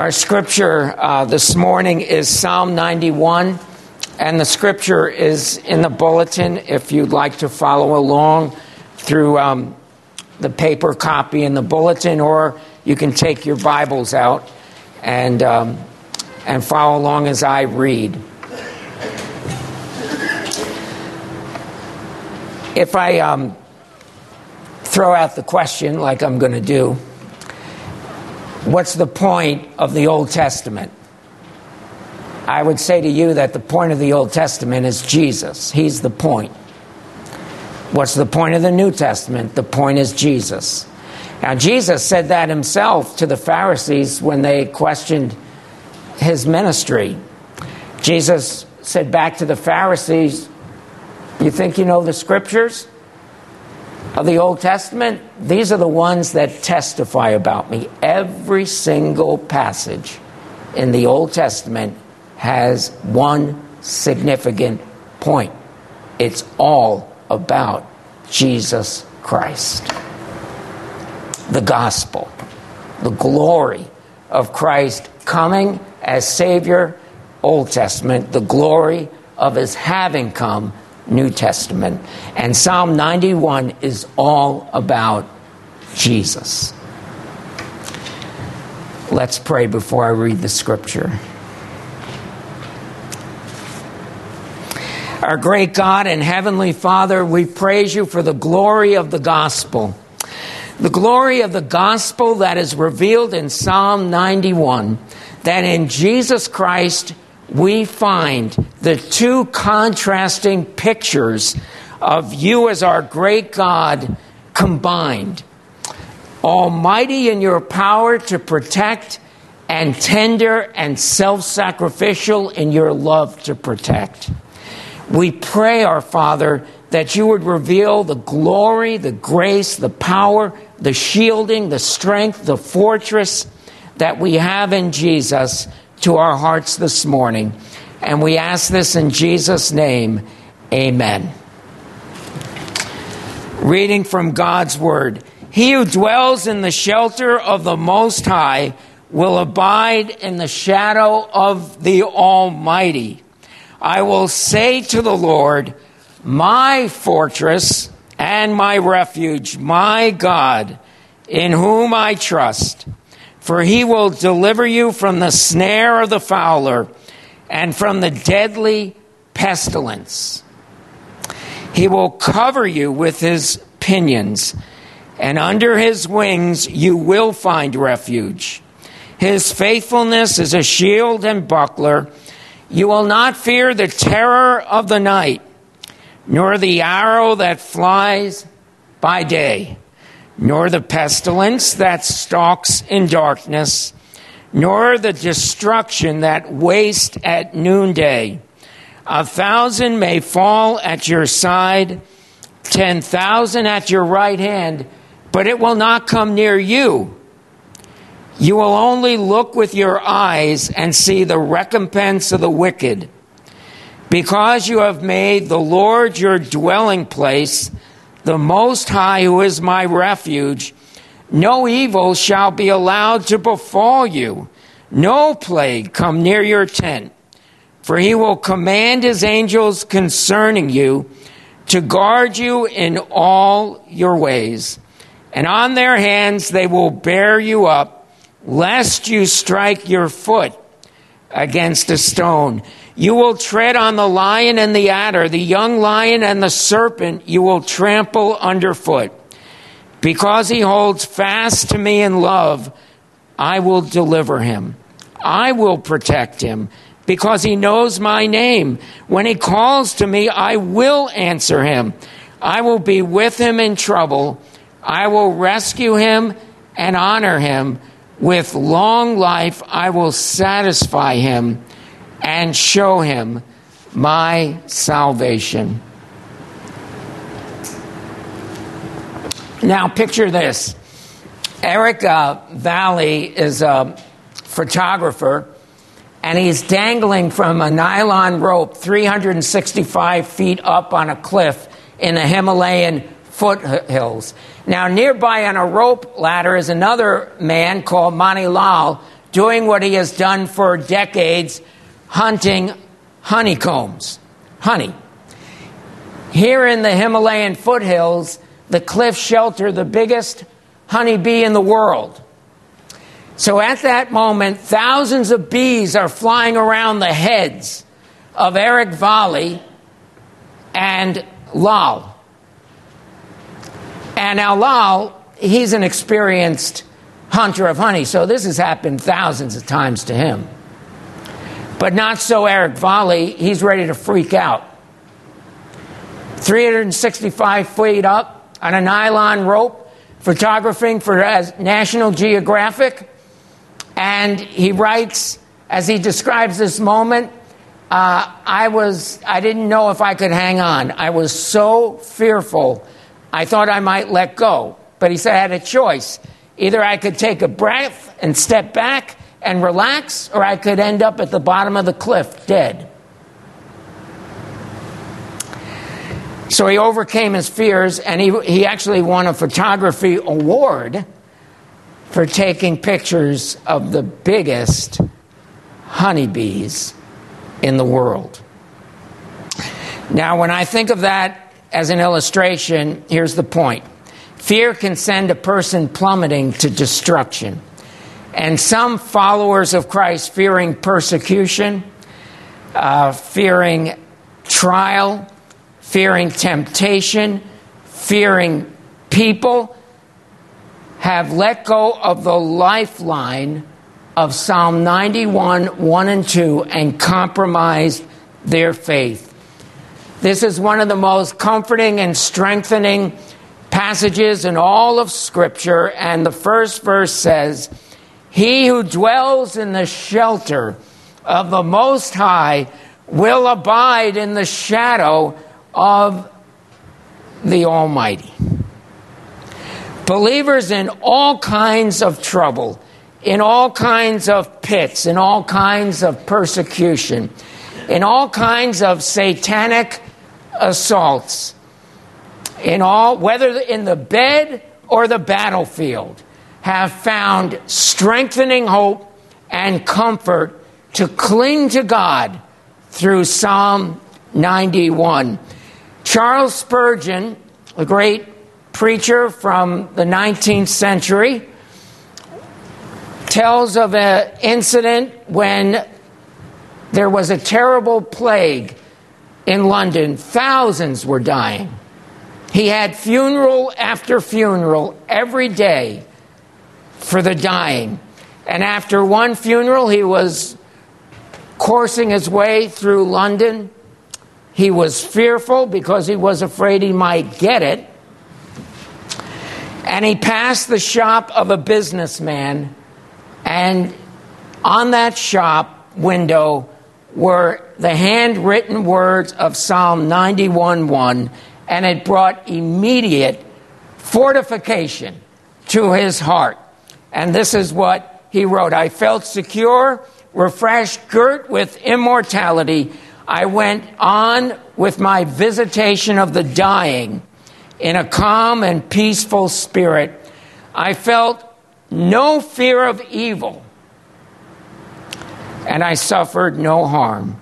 Our scripture this morning is Psalm 91, and the scripture is in the bulletin if you'd like to follow along through the paper copy in the bulletin, or you can take your Bibles out and follow along as I read. If I throw out the question, like I'm going to do, what's the point of the Old Testament? I would say to you that the point of the Old Testament is Jesus. He's the point. What's the point of the New Testament? The point is Jesus. Now, Jesus said that himself to the Pharisees when they questioned his ministry. Jesus said back to the Pharisees, "You think you know the scriptures of the Old Testament? These are the ones that testify about me." Every single passage in the Old Testament has one significant point. It's all about Jesus Christ. The gospel, the glory of Christ coming as Savior, Old Testament, the glory of his having come, New Testament. And Psalm 91 is all about Jesus. Let's pray before I read the scripture. Our great God and Heavenly Father, we praise you for the glory of the gospel. The glory of the gospel that is revealed in Psalm 91, that in Jesus Christ we find the two contrasting pictures of you as our great God combined. Almighty in your power to protect, and tender and self-sacrificial in your love to protect. We pray, our Father, that you would reveal the glory, the grace, the power, the shielding, the strength, the fortress that we have in Jesus to our hearts this morning. And we ask this in Jesus' name, amen. Reading from God's Word. He who dwells in the shelter of the Most High will abide in the shadow of the Almighty. I will say to the Lord, my fortress and my refuge, my God, in whom I trust. For he will deliver you from the snare of the fowler and from the deadly pestilence. He will cover you with his pinions, and under his wings you will find refuge. His faithfulness is a shield and buckler. You will not fear the terror of the night, nor the arrow that flies by day, nor the pestilence that stalks in darkness, nor the destruction that wastes at noonday. 1,000 may fall at your side, 10,000 at your right hand, but it will not come near you. You will only look with your eyes and see the recompense of the wicked. Because you have made the Lord your dwelling place, the Most High, who is my refuge, no evil shall be allowed to befall you, no plague come near your tent. For he will command his angels concerning you to guard you in all your ways. And on their hands they will bear you up, lest you strike your foot against a stone. You will tread on the lion and the adder, the young lion and the serpent you will trample underfoot. Because he holds fast to me in love, I will deliver him. I will protect him, because he knows my name. When he calls to me, I will answer him. I will be with him in trouble. I will rescue him and honor him. With long life, I will satisfy him and show him my salvation. Now, picture this. Eric Valley is a photographer, and he's dangling from a nylon rope 365 feet up on a cliff in the Himalayan foothills. Now, nearby on a rope ladder is another man called Mani Lal, doing what he has done for decades, hunting honeycombs, honey. Here in the Himalayan foothills, the cliffs shelter the biggest honeybee in the world. So at that moment, thousands of bees are flying around the heads of Eric Valli and Lal. And now Lal, he's an experienced hunter of honey, so this has happened thousands of times to him. But not so Eric Valli. He's ready to freak out. 365 feet up on a nylon rope, photographing for National Geographic. And he writes, as he describes this moment, I didn't know if I could hang on. I was so fearful, I thought I might let go. But he said I had a choice. Either I could take a breath and step back and relax, or I could end up at the bottom of the cliff, dead. So he overcame his fears, and he actually won a photography award for taking pictures of the biggest honeybees in the world. Now, when I think of that as an illustration, here's the point. Fear can send a person plummeting to destruction. And some followers of Christ, fearing persecution, fearing trial, fearing temptation, fearing people, have let go of the lifeline of Psalm 91, 1 and 2, and compromised their faith. This is one of the most comforting and strengthening passages in all of Scripture, and the first verse says, "He who dwells in the shelter of the Most High will abide in the shadow of the Almighty." Believers in all kinds of trouble, in all kinds of pits, in all kinds of persecution, in all kinds of satanic assaults, in all, whether in the bed or the battlefield, have found strengthening hope and comfort to cling to God through Psalm 91. Charles Spurgeon, a great preacher from the 19th century, tells of an incident when there was a terrible plague in London. Thousands were dying. He had funeral after funeral every day for the dying. And after one funeral, he was coursing his way through London. He was fearful because he was afraid he might get it. And he passed the shop of a businessman, and on that shop window were the handwritten words of Psalm 91:1, and it brought immediate fortification to his heart. And this is what he wrote: "I felt secure, refreshed, girt with immortality. I went on with my visitation of the dying in a calm and peaceful spirit. I felt no fear of evil, and I suffered no harm."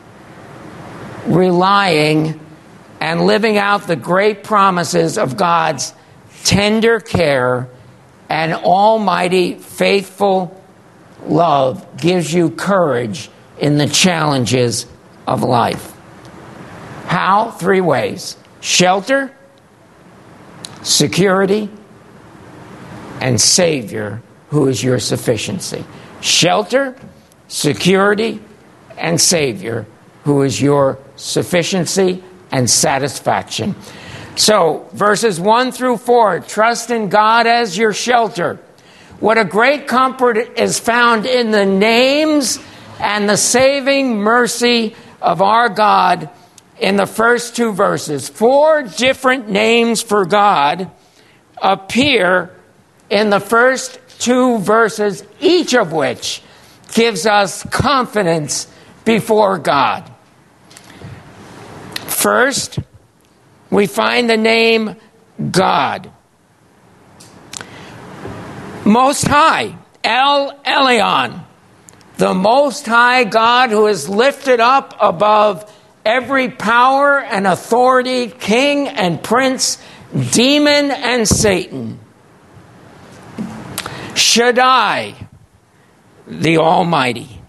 Relying and living out the great promises of God's tender care and almighty faithful love gives you courage in the challenges of life. How? 3 ways: shelter, security, and Savior, who is your sufficiency. Shelter, security, and Savior, who is your sufficiency and satisfaction. So, verses 1 through 4, trust in God as your shelter. What a great comfort is found in the names and the saving mercy of our God in the first 2 verses. 4 different names for God appear in the first 2 verses, each of which gives us confidence before God. First, we find the name God. Most High. El Elyon, the Most High God who is lifted up above every power and authority, king and prince, demon and Satan. Shaddai, the Almighty.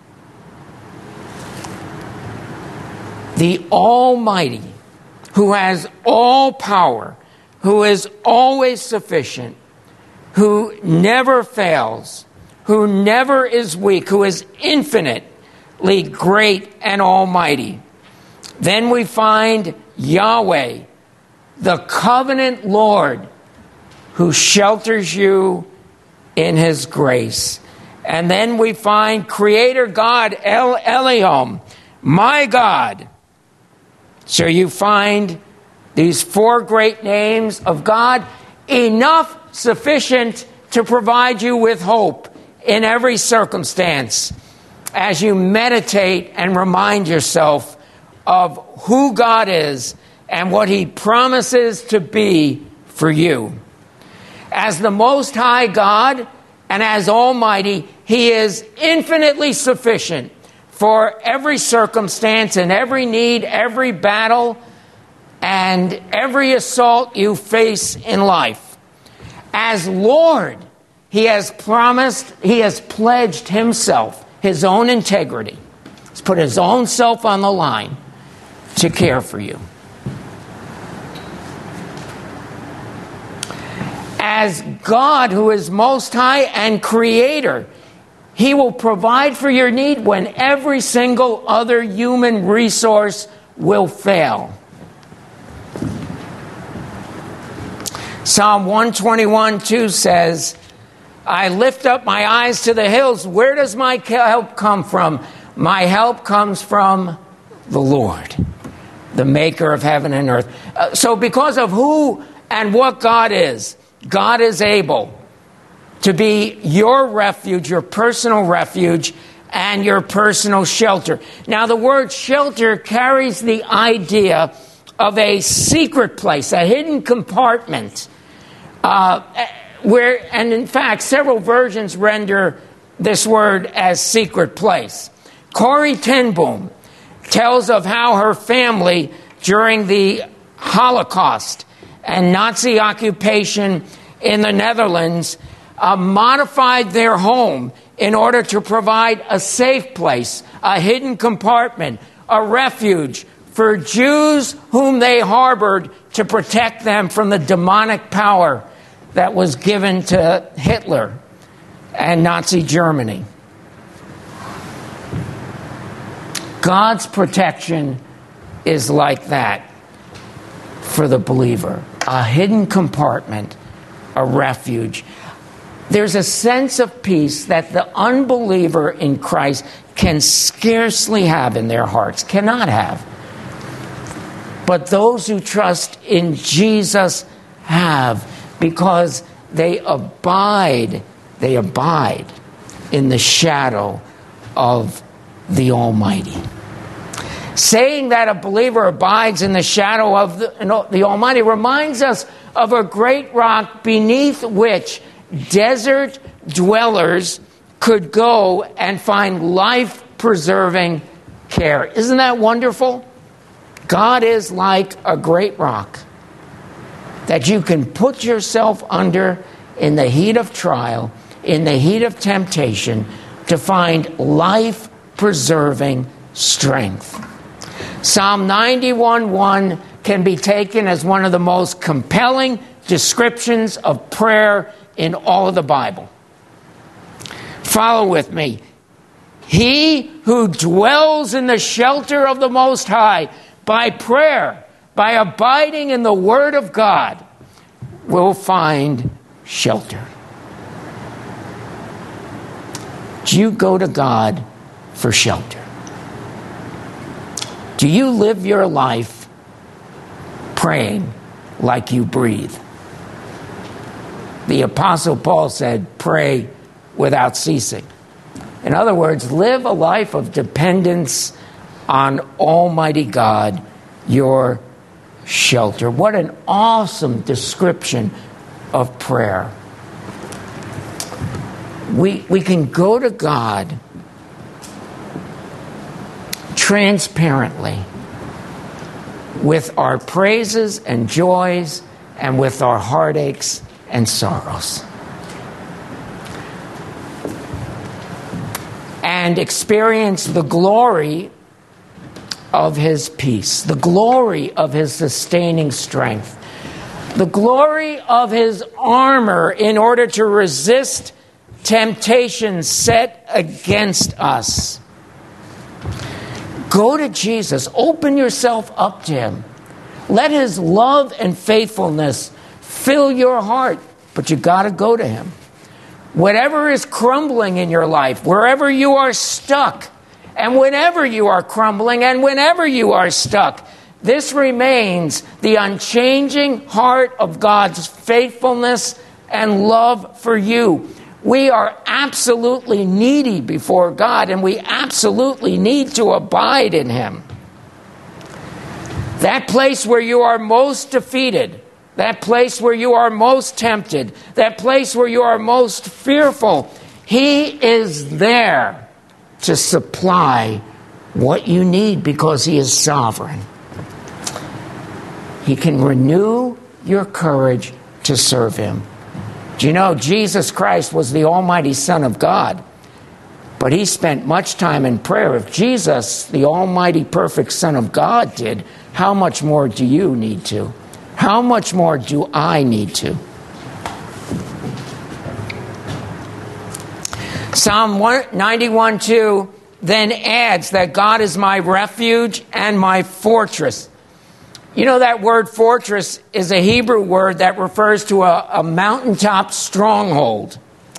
The Almighty, who has all power, who is always sufficient, who never fails, who never is weak, who is infinitely great and almighty. Then we find Yahweh, the covenant Lord, who shelters you in his grace. And then we find Creator God, El Elyon, my God. So you find these four great names of God, enough sufficient to provide you with hope in every circumstance as you meditate and remind yourself of who God is and what he promises to be for you. As the Most High God and as Almighty, he is infinitely sufficient for every circumstance and every need, every battle, and every assault you face in life. As Lord, he has promised, he has pledged himself, his own integrity. He's put his own self on the line to care for you. As God, who is Most High and Creator, he will provide for your need when every single other human resource will fail. Psalm 121:2 says, I lift up my eyes to the hills. Where does my help come from? My help comes from the Lord, the maker of heaven and earth. So because of who and what God is able to be your refuge, your personal refuge, and your personal shelter. Now, the word shelter carries the idea of a secret place, a hidden compartment, and in fact, several versions render this word as secret place. Corrie ten Boom tells of how her family during the Holocaust and Nazi occupation in the Netherlands modified their home in order to provide a safe place, a hidden compartment, a refuge for Jews whom they harbored to protect them from the demonic power that was given to Hitler and Nazi Germany. God's protection is like that for the believer. A hidden compartment, a refuge. There's a sense of peace that the unbeliever in Christ can scarcely have in their hearts, cannot have. But those who trust in Jesus have, because they abide in the shadow of the Almighty. Saying that a believer abides in the shadow of the Almighty reminds us of a great rock beneath which desert dwellers could go and find life-preserving care. Isn't that wonderful? God is like a great rock that you can put yourself under in the heat of trial, in the heat of temptation, to find life-preserving strength. Psalm 91:1 can be taken as one of the most compelling descriptions of prayer in all of the Bible. Follow with me. He who dwells in the shelter of the Most High by prayer, by abiding in the Word of God, will find shelter. Do you go to God for shelter? Do you live your life praying like you breathe? The Apostle Paul said, pray without ceasing. In other words, live a life of dependence on Almighty God, your shelter. What an awesome description of prayer. We can go to God transparently with our praises and joys and with our heartaches and sorrows, and experience the glory of his peace, the glory of his sustaining strength, the glory of his armor in order to resist temptation set against us. Go to Jesus. Open yourself up to him. Let his love and faithfulness fill your heart. But you got to go to him. Whatever is crumbling in your life, wherever you are stuck, and whenever you are crumbling and whenever you are stuck, this remains the unchanging heart of God's faithfulness and love for you. We are absolutely needy before God, and we absolutely need to abide in him. That place where you are most defeated, that place where you are most tempted, that place where you are most fearful, he is there to supply what you need because he is sovereign. He can renew your courage to serve him. Do you know Jesus Christ was the Almighty Son of God, but he spent much time in prayer. If Jesus, the Almighty perfect Son of God, did, how much more do you need to? How much more do I need to? Psalm 91:2 then adds that God is my refuge and my fortress. You know, that word fortress is a Hebrew word that refers to a mountaintop stronghold.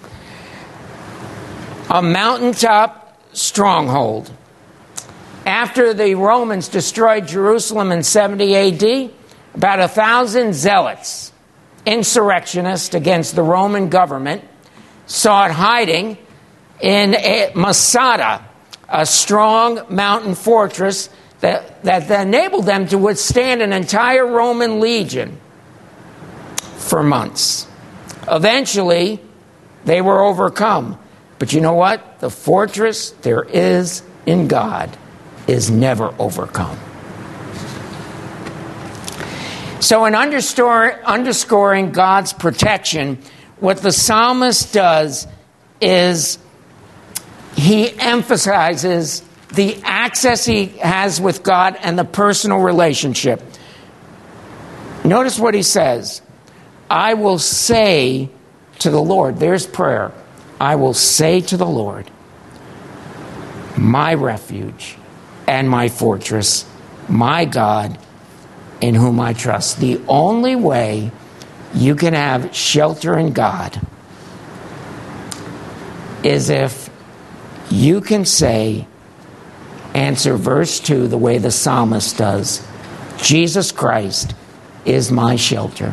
A mountaintop stronghold. After the Romans destroyed Jerusalem in 70 AD, about 1,000 zealots, insurrectionists against the Roman government, sought hiding in Masada, a strong mountain fortress that enabled them to withstand an entire Roman legion for months. Eventually, they were overcome. But you know what? The fortress there is in God is never overcome. So in underscoring God's protection, what the psalmist does is he emphasizes the access he has with God and the personal relationship. Notice what he says. I will say to the Lord, there's prayer. I will say to the Lord, my refuge and my fortress, my God, in whom I trust. The only way you can have shelter in God is if you can say, answer verse 2 the way the psalmist does. Jesus Christ is my shelter.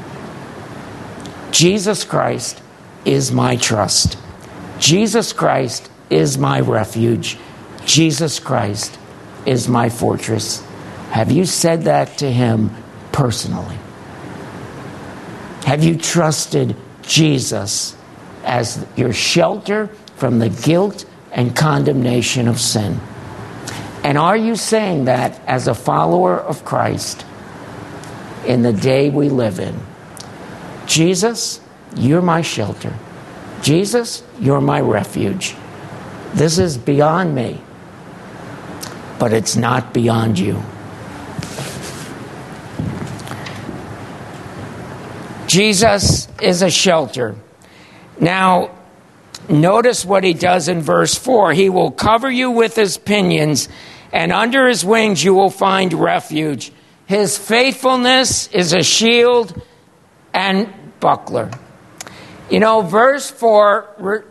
Jesus Christ is my trust. Jesus Christ is my refuge. Jesus Christ is my fortress. Have you said that to him personally? Have you trusted Jesus as your shelter from the guilt and condemnation of sin? And are you saying that as a follower of Christ in the day we live in? Jesus, you're my shelter. Jesus, you're my refuge. This is beyond me, but it's not beyond you. Jesus is a shelter. Now, notice what he does in verse 4. He will cover you with his pinions, and under his wings you will find refuge. His faithfulness is a shield and buckler. You know, verse 4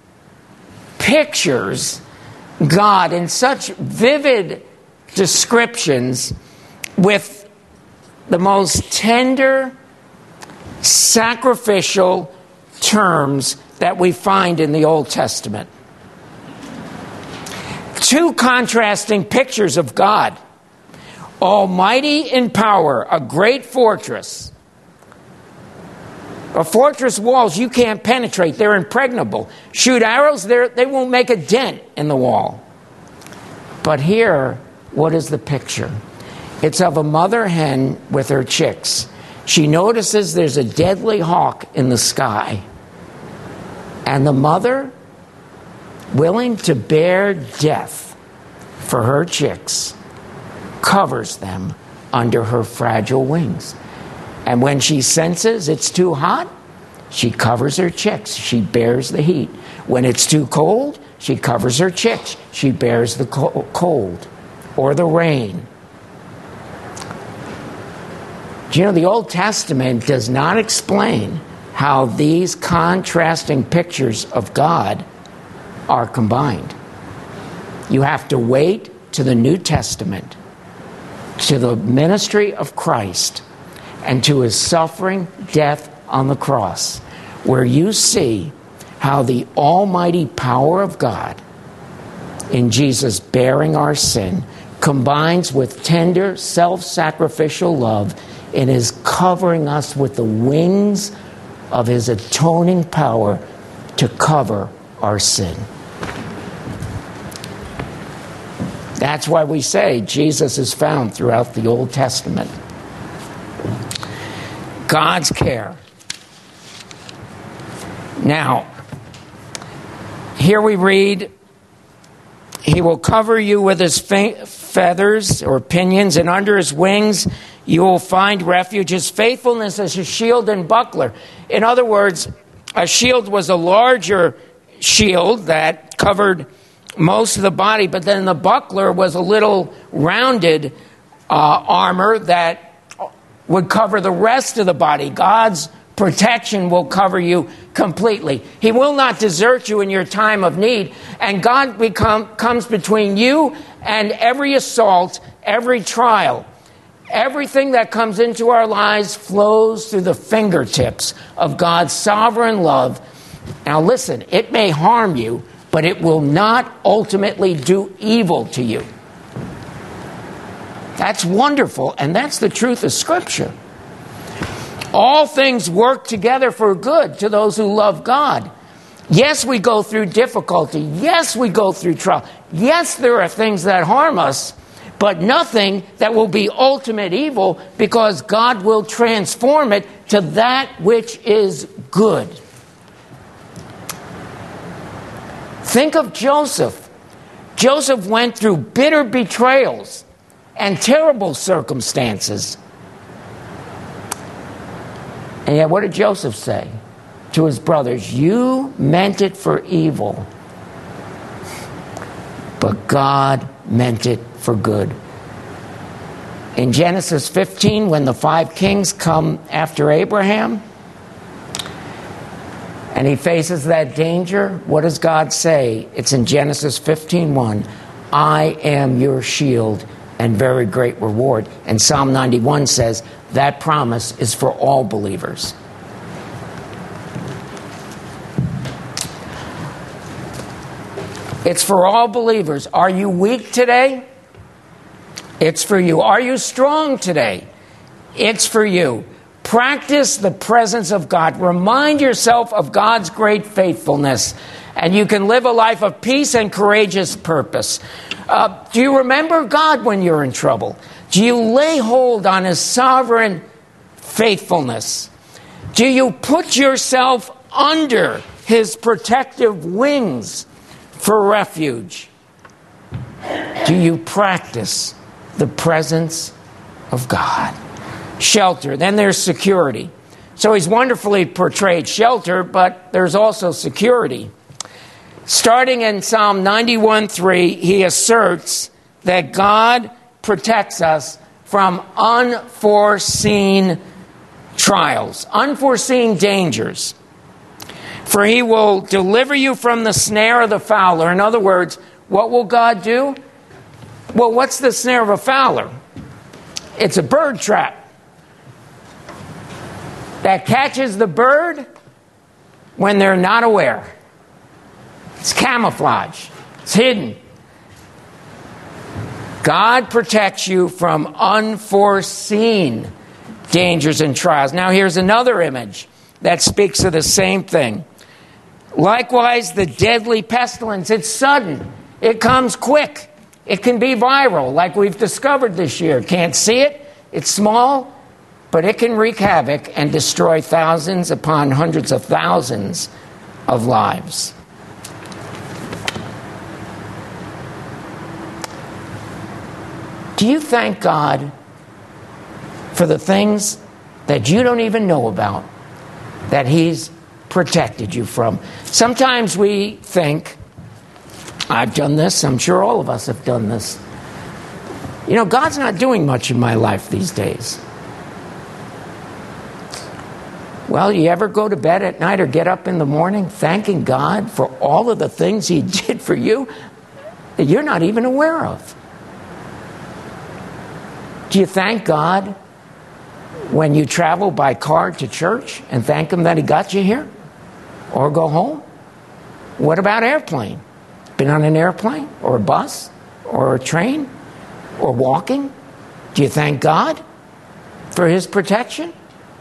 pictures God in such vivid descriptions with the most tender, sacrificial terms that we find in the Old Testament. Two contrasting pictures of God. Almighty in power, a great fortress, A fortress walls you can't penetrate. They're impregnable. Shoot arrows, they won't make a dent in the wall. But here, what is the picture? It's of a mother hen with her chicks. She notices there's a deadly hawk in the sky. And the mother, willing to bear death for her chicks, covers them under her fragile wings. And when she senses it's too hot, she covers her chicks. She bears the heat. When it's too cold, she covers her chicks. She bears the cold or the rain. Do you know, the Old Testament does not explain how these contrasting pictures of God are combined. You have to wait to the New Testament, to the ministry of Christ, and to his suffering death on the cross, where you see how the almighty power of God in Jesus bearing our sin combines with tender self-sacrificial love in his covering us with the wings of his atoning power to cover our sin. That's why we say Jesus is found throughout the Old Testament. God's care. Now, here we read, he will cover you with his feathers or pinions, and under his wings you will find refuge. His faithfulness is a shield and buckler. In other words, a shield was a larger shield that covered most of the body, but then the buckler was a little rounded armor that would cover the rest of the body. God's protection will cover you completely. He will not desert you in your time of need, and God comes between you and every assault, every trial. Everything that comes into our lives flows through the fingertips of God's sovereign love. Now listen, it may harm you, but it will not ultimately do evil to you. That's wonderful, and that's the truth of Scripture. All things work together for good to those who love God. Yes, we go through difficulty. Yes, we go through trial. Yes, there are things that harm us, but nothing that will be ultimate evil, because God will transform it to that which is good. Think of Joseph. Joseph went through bitter betrayals and terrible circumstances. And yet, what did Joseph say to his brothers? You meant it for evil, but God meant it for good. In Genesis 15, when the 5 kings come after Abraham, and he faces that danger, what does God say? It's in Genesis 15:1. I am your shield and very great reward. And Psalm 91 says that promise is for all believers. It's for all believers. Are you weak today? It's for you. Are you strong today? It's for you. Practice the presence of God. Remind yourself of God's great faithfulness, and you can live a life of peace and courageous purpose. Do you remember God when you're in trouble? Do you lay hold on his sovereign faithfulness? Do you put yourself under his protective wings for refuge? Do you practice the presence of God? Shelter. Then there's security. So he's wonderfully portrayed shelter, but there's also security. Starting in Psalm 91:3, he asserts that God protects us from unforeseen trials, unforeseen dangers. For he will deliver you from the snare of the fowler. In other words, what will God do? Well, what's the snare of a fowler? It's a bird trap that catches the bird when they're not aware. It's camouflage. It's hidden. God protects you from unforeseen dangers and trials. Now here's another image that speaks of the same thing. Likewise, the deadly pestilence, it's sudden. It comes quick. It can be viral, like we've discovered this year. Can't see it. It's small, but it can wreak havoc and destroy thousands upon hundreds of thousands of lives. Do you thank God for the things that you don't even know about, that He's protected you from? Sometimes we think, I've done this, I'm sure all of us have done this. You know, God's not doing much in my life these days. Well, you ever go to bed at night or get up in the morning thanking God for all of the things He did for you that you're not even aware of? Do you thank God when you travel by car to church and thank Him that He got you here? Or go home? What about airplane? Been on an airplane or a bus or a train or walking? Do you thank God for His protection?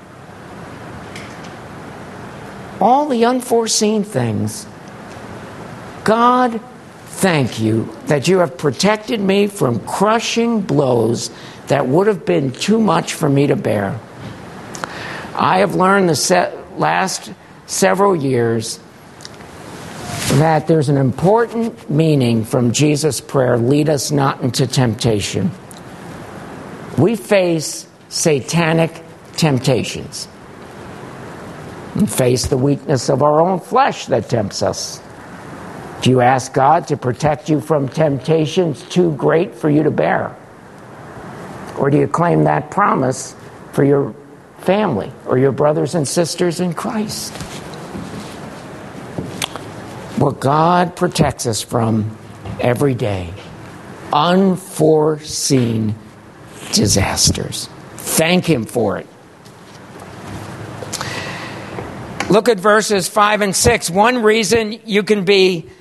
All the unforeseen things. God, thank you that you have protected me from crushing blows that would have been too much for me to bear. I have learned the last several years that there's an important meaning from Jesus' prayer, lead us not into temptation. We face satanic temptations. We face the weakness of our own flesh that tempts us. Do you ask God to protect you from temptations too great for you to bear? Or do you claim that promise for your family or your brothers and sisters in Christ? What God protects us from every day. Unforeseen disasters. Thank Him for it. Look at verses 5 and 6. One reason you can be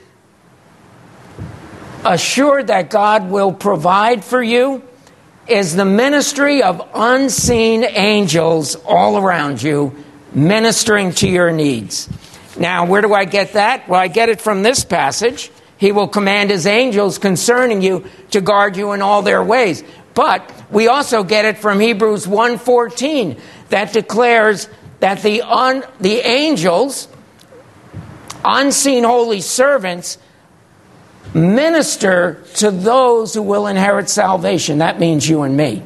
assured that God will provide for you is the ministry of unseen angels all around you, ministering to your needs. Now, where do I get that? Well, I get it from this passage. He will command His angels concerning you to guard you in all their ways. But we also get it from Hebrews 1:14 that declares that the angels, unseen holy servants, minister to those who will inherit salvation. That means you and me.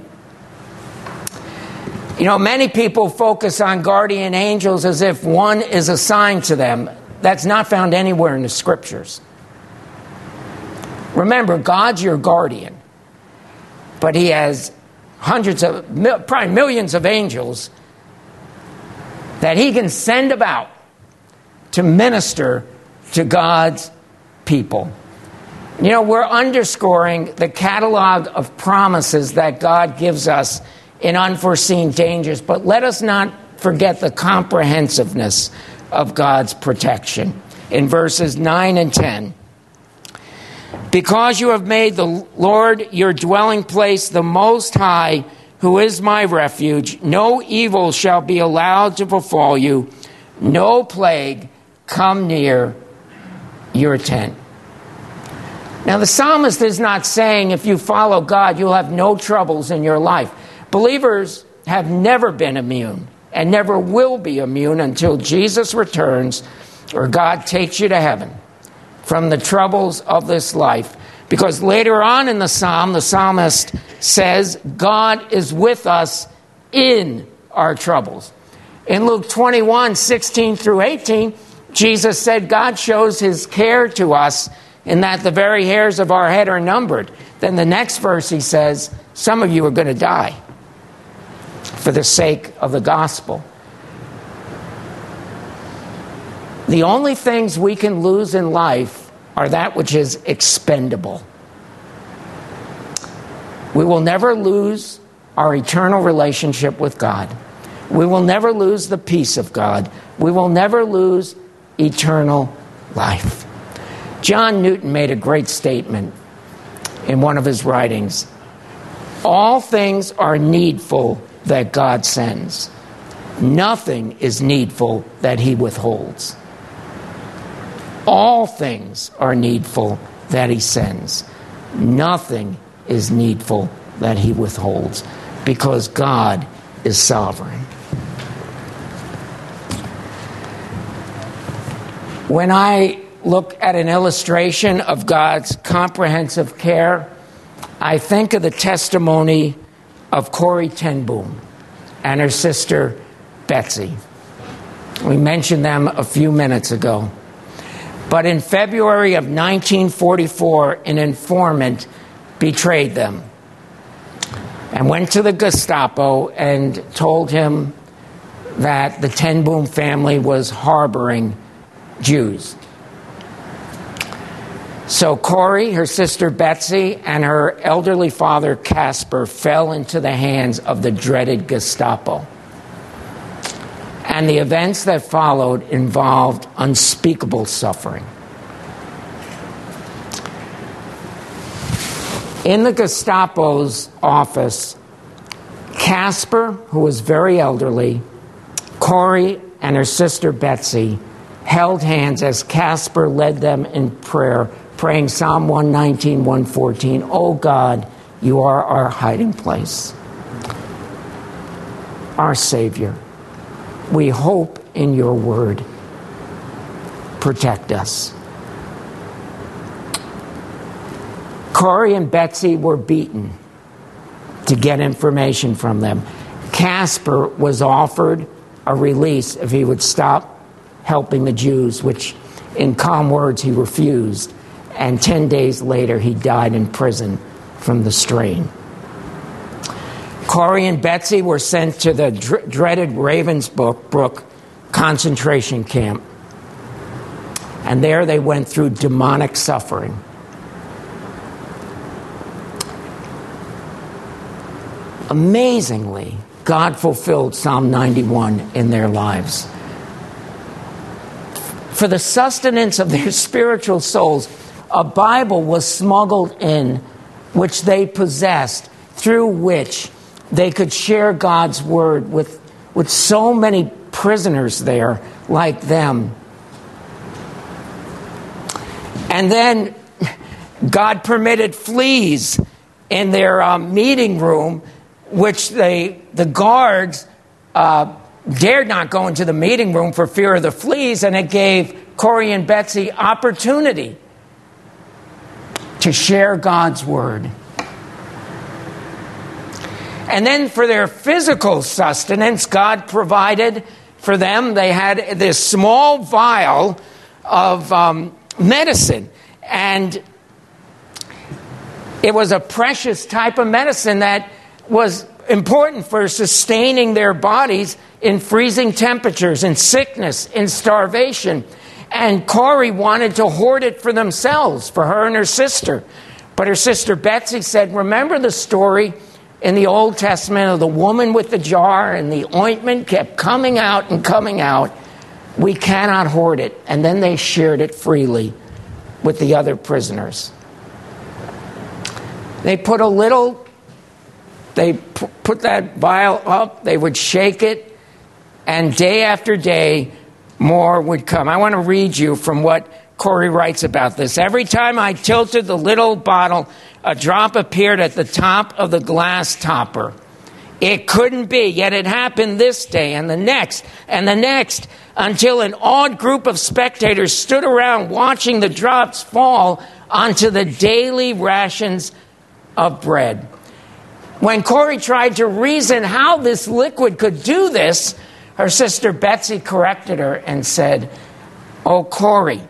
You know, many people focus on guardian angels as if one is assigned to them. That's not found anywhere in the Scriptures. Remember, God's your guardian, but He has probably millions of angels that He can send about to minister to God's people. You know, we're underscoring the catalog of promises that God gives us in unforeseen dangers, but let us not forget the comprehensiveness of God's protection. In verses 9 and 10, because you have made the Lord your dwelling place, the Most High, who is my refuge, no evil shall be allowed to befall you, no plague come near your tent. Now, the psalmist is not saying if you follow God, you'll have no troubles in your life. Believers have never been immune and never will be immune until Jesus returns or God takes you to heaven from the troubles of this life. Because later on in the psalm, the psalmist says, God is with us in our troubles. In Luke 21:16 through 18, Jesus said God shows His care to us in that the very hairs of our head are numbered. Then the next verse He says, some of you are going to die for the sake of the gospel. The only things we can lose in life are that which is expendable. We will never lose our eternal relationship with God. We will never lose the peace of God. We will never lose eternal life. John Newton made a great statement in one of his writings. All things are needful that God sends, Nothing is needful that he withholds. All things are needful that he sends. Nothing is needful that he withholds, because God is sovereign. When I look at an illustration of God's comprehensive care, I think of the testimony of Corrie ten Boom and her sister Betsy. We mentioned them a few minutes ago. But in February of 1944, an informant betrayed them and went to the Gestapo and told him that the ten Boom family was harboring Jews. So Corrie, her sister Betsy, and her elderly father Casper fell into the hands of the dreaded Gestapo. And the events that followed involved unspeakable suffering. In the Gestapo's office, Casper, who was very elderly, Corrie, and her sister Betsy held hands as Casper led them in prayer, praying Psalm 119, 114, "O God, you are our hiding place, our Savior. We hope in your word. Protect us." Corrie and Betsy were beaten to get information from them. Casper was offered a release if he would stop helping the Jews, which in calm words he refused. And 10 days later he died in prison from the strain. Corrie and Betsy were sent to the dreaded Ravensbrück concentration camp. And there they went through demonic suffering. Amazingly, God fulfilled Psalm 91 in their lives. For the sustenance of their spiritual souls, a Bible was smuggled in, which they possessed, through which they could share God's word with so many prisoners there like them. And then God permitted fleas in their meeting room, which the guards dared not go into the meeting room for fear of the fleas, and it gave Corrie and Betsy opportunity to share God's word. And then for their physical sustenance, God provided for them. They had this small vial of medicine, and it was a precious type of medicine that was important for sustaining their bodies in freezing temperatures, in sickness, in starvation. And Corrie wanted to hoard it for themselves, for her and her sister. But her sister Betsy said, "Remember the story in the Old Testament of the woman with the jar, and the ointment kept coming out and coming out. We cannot hoard it." And then they shared it freely with the other prisoners. They put that vial up, they would shake it, and day after day, more would come. I want to read you from what Corrie writes about this. "Every time I tilted the little bottle, a drop appeared at the top of the glass topper. It couldn't be, yet it happened this day and the next, until an awed group of spectators stood around watching the drops fall onto the daily rations of bread." When Corrie tried to reason how this liquid could do this, her sister Betsy corrected her and said, "Oh, Corrie,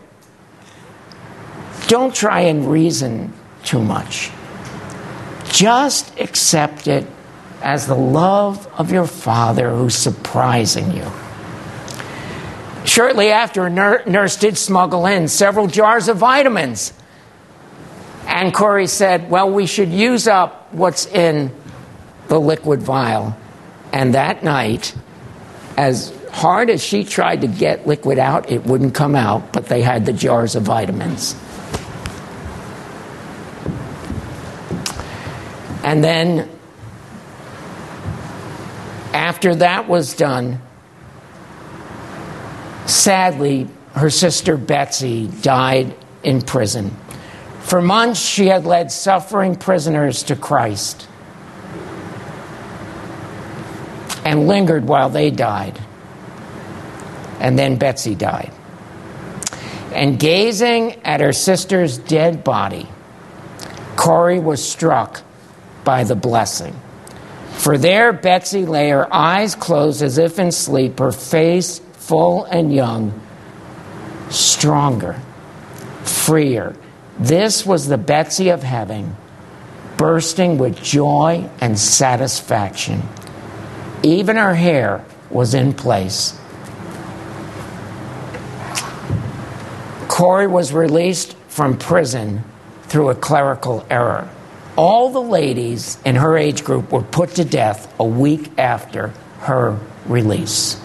don't try and reason too much. Just accept it as the love of your Father who's surprising you." Shortly after, a nurse did smuggle in several jars of vitamins. And Corrie said, "Well, we should use up what's in the liquid vial." And that night, as hard as she tried to get liquid out, it wouldn't come out, but they had the jars of vitamins. And then, after that was done, Sadly, her sister Betsy died in prison. For months, she had led suffering prisoners to Christ and lingered while they died. And then Betsy died. And gazing at her sister's dead body, Corrie was struck by the blessing. For there Betsy lay, her eyes closed as if in sleep, her face full and young, stronger, freer. This was the Betsy of heaven, bursting with joy and satisfaction. Even her hair was in place. Corrie was released from prison through a clerical error. All the ladies in her age group were put to death a week after her release.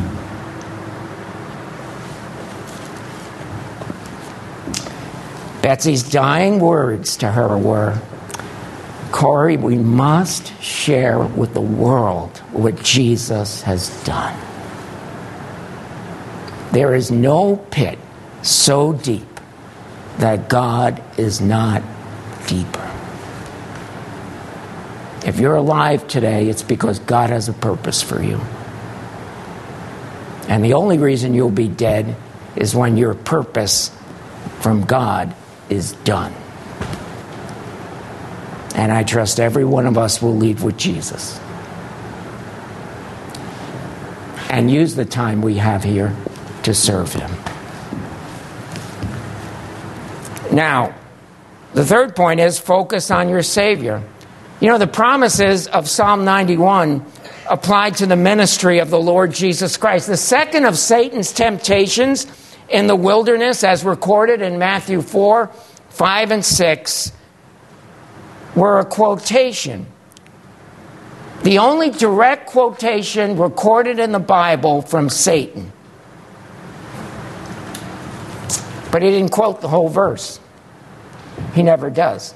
Betsy's dying words to her were, "Corrie, we must share with the world what Jesus has done. There is no pit so deep that God is not deeper." If you're alive today, it's because God has a purpose for you. And the only reason you'll be dead is when your purpose from God is done. And I trust every one of us will leave with Jesus and use the time we have here to serve him. Now, the third point is focus on your Savior. You know, the promises of Psalm 91 applied to the ministry of the Lord Jesus Christ. The second of Satan's temptations in the wilderness, as recorded in Matthew 4, 5, and 6, were a quotation. The only direct quotation recorded in the Bible from Satan. But he didn't quote the whole verse. He never does.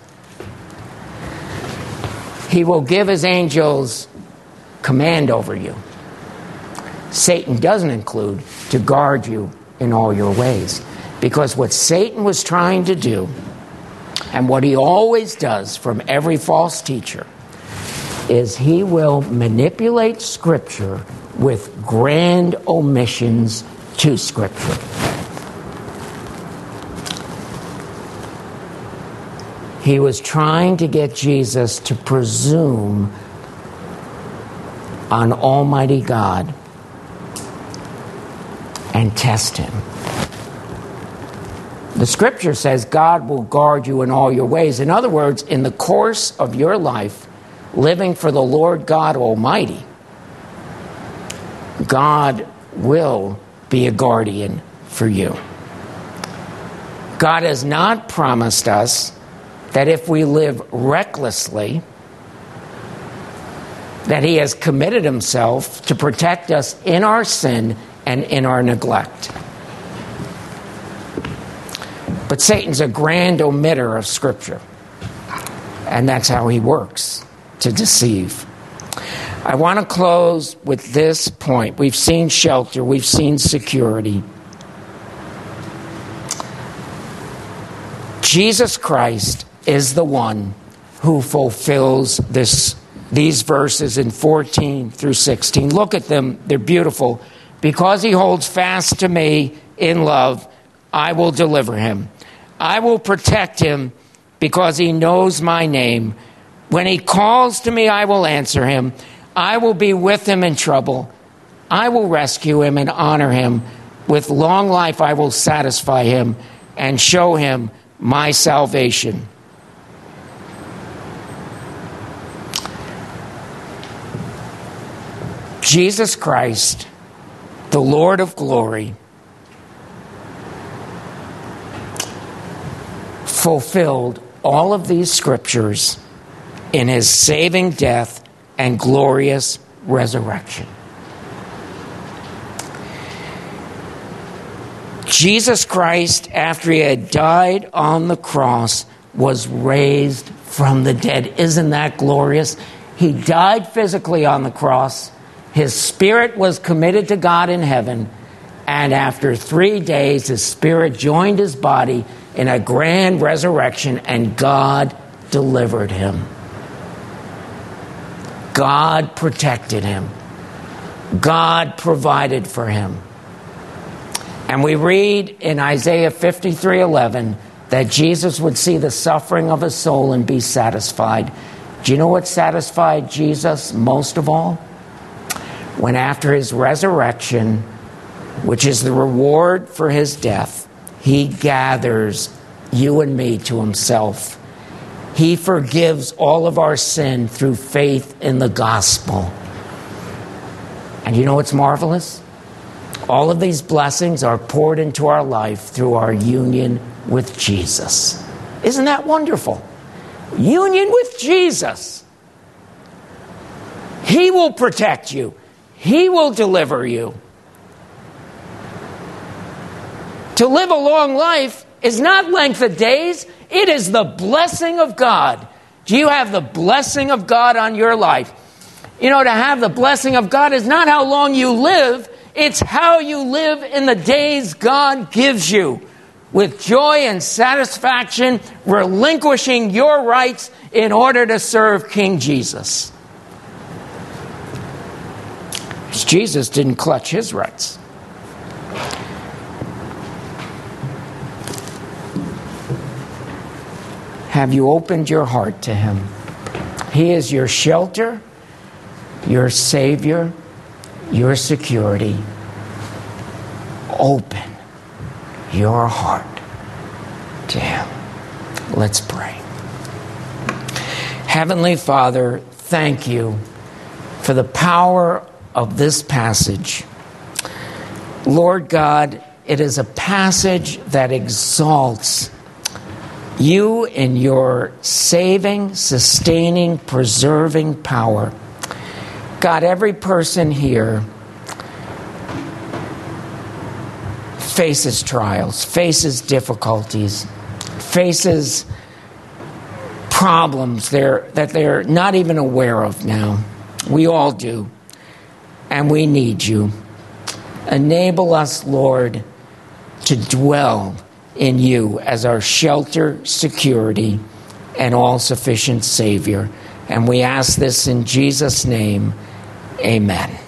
He will give his angels command over you. Satan doesn't include to guard you in all your ways. Because what Satan was trying to do, and what he always does from every false teacher, is he will manipulate Scripture with grand omissions to Scripture. He was trying to get Jesus to presume on Almighty God and test him. The Scripture says God will guard you in all your ways. In other words, in the course of your life, living for the Lord God Almighty, God will be a guardian for you. God has not promised us that if we live recklessly, that he has committed himself to protect us in our sin and in our neglect. But Satan's a grand omitter of Scripture. And that's how he works, to deceive. I want to close with this point. We've seen shelter. We've seen security. Jesus Christ is the one who fulfills these verses in 14 through 16. Look at them. They're beautiful. Because he holds fast to me in love, I will deliver him. I will protect him because he knows my name. When he calls to me, I will answer him. I will be with him in trouble. I will rescue him and honor him. With long life, I will satisfy him and show him my salvation. Jesus Christ, the Lord of glory, fulfilled all of these scriptures in his saving death and glorious resurrection. Jesus Christ, after he had died on the cross, was raised from the dead. Isn't that glorious? He died physically on the cross. His spirit was committed to God in heaven. And after 3 days, his spirit joined his body in a grand resurrection, and God delivered him. God protected him. God provided for him. And we read in Isaiah 53:11 that Jesus would see the suffering of his soul and be satisfied. Do you know what satisfied Jesus most of all? When after his resurrection, which is the reward for his death, he gathers you and me to himself. He forgives all of our sin through faith in the gospel. And you know what's marvelous? All of these blessings are poured into our life through our union with Jesus. Isn't that wonderful? Union with Jesus. He will protect you. He will deliver you. To live a long life is not length of days. It is the blessing of God. Do you have the blessing of God on your life? You know, to have the blessing of God is not how long you live. It's how you live in the days God gives you, with joy and satisfaction, relinquishing your rights in order to serve King Jesus. Jesus didn't clutch his rights. Have you opened your heart to him? He is your shelter, your Savior, your security. Open your heart to him. Let's pray. Heavenly Father, thank you for the power of this passage. Lord God, it is a passage that exalts you in your saving, sustaining, preserving power. God, every person here faces trials, faces difficulties, faces problems that they're not even aware of now. We all do. And we need you. Enable us, Lord, to dwell in you as our shelter, security, and all-sufficient Savior. And we ask this in Jesus' name. Amen.